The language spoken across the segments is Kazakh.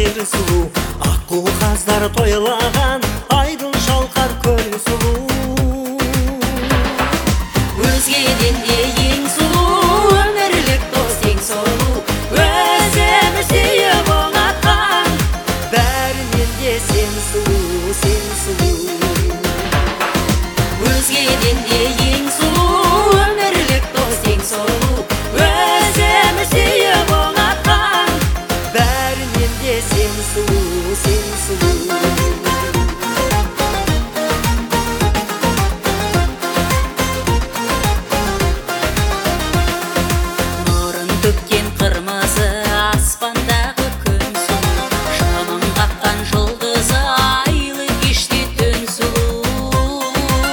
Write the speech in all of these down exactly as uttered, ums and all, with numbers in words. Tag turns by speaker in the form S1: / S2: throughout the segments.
S1: жер сұлу, аққу қаздар тойлаған айдын шалқар көл сұлу.
S2: Өзгеден де ең сұлу, өмірлік дос ең сұлу, өзіміз сүйіп оңатқан,
S1: бәрінен де сен сұлу, сен сұлу.
S2: Өзгеден де ең сұлу, өмірлік дос ең сұлу, өзіміз сүйіп оңатқан,
S1: бәрінен де сен сұлу, сен сұлу.
S2: төккен қырмызы аспандағы күн сұлу, шамын қаққан жұлдызы айлы кеште түн сұлу.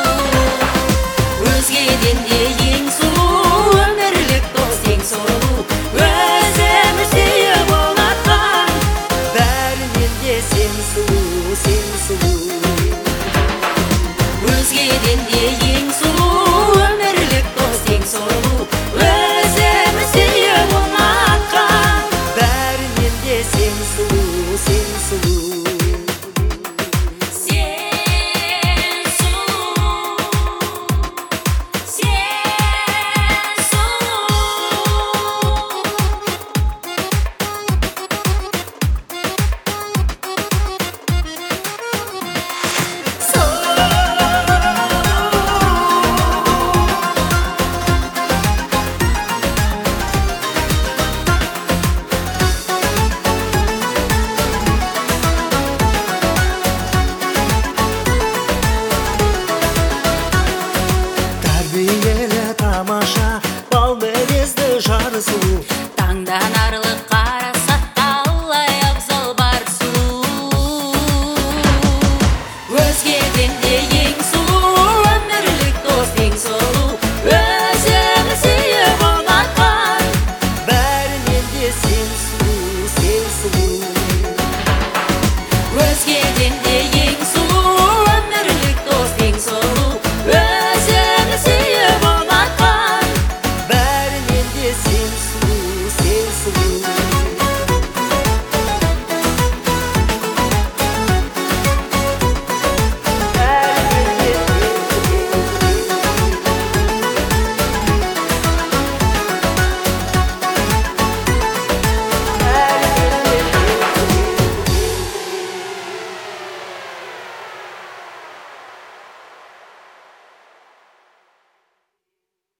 S2: Өзгеден де ең сұлу, өмірлік дос ең сұлу, өзіміз сүйіп оңатқан,
S1: бәрінен де сен сұлу, сен сұлу.
S2: Өзгеден де ең сұлу, өмірлік дос ең сұлу,